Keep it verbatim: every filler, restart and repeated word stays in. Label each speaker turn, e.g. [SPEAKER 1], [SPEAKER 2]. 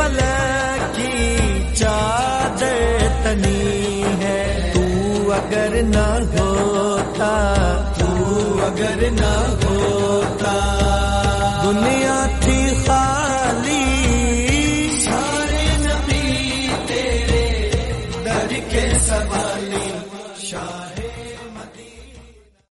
[SPEAKER 1] फलक की चादर तनी है। तू अगर न होता, तू अगर न होता, दुनिया